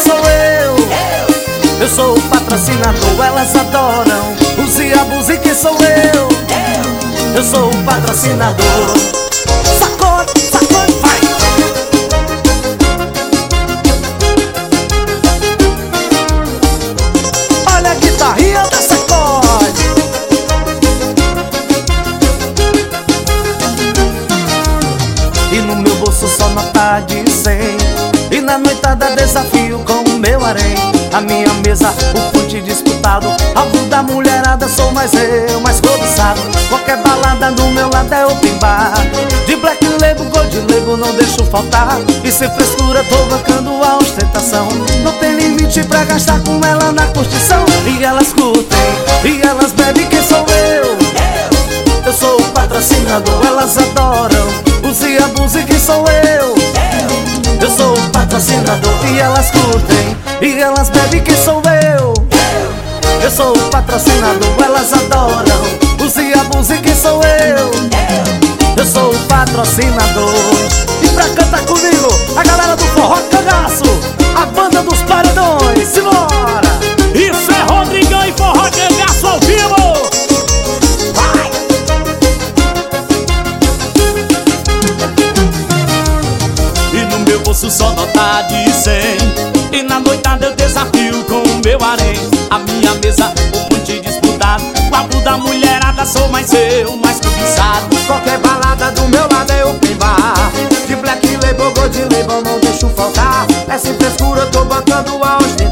sou eu. Eu sou o patrocinador, elas adoram. Use e abuse, quem sou eu? Eu sou o patrocinador. Sacode, sacode, vai! Olha a guitarrinha da sacode. E no meu bolso só nota de 100. E na noitada desafio com o meu harém. A minha mesa, o ponte disputado. Alvo da mulherada, sou mais eu, mais cobiçado. Qualquer balada do meu lado é open bar. De black label, gold label, não deixo faltar. E sem frescura tô bancando a ostentação. Não tem limite pra gastar com ela na curtição. E elas curtem, e elas bebem, quem sou eu? Eu sou o patrocinador, elas adoram. Use e abuse, quem sou eu? Eu sou o patrocinador e elas curtem, e elas bebem, quem sou eu? Eu sou o patrocinador, elas adoram. Use e abuse, quem sou eu? Eu sou o patrocinador. E pra cantar comigo, a galera do Forró Cangaço, a banda dos Paredões, simbora! Isso é Rodrigão e Forró Cangaço ao vivo! Vai! E no meu bolso só nota de 100. E na noitada eu desafio com o meu harém. A minha mesa, o ponte disputado. O alvo da mulherada, sou mais eu, mais cobiçado. Qualquer balada do meu lado é open bar. De black label, gold label, não deixo faltar. É sem frescura, eu tô bancando a hoje.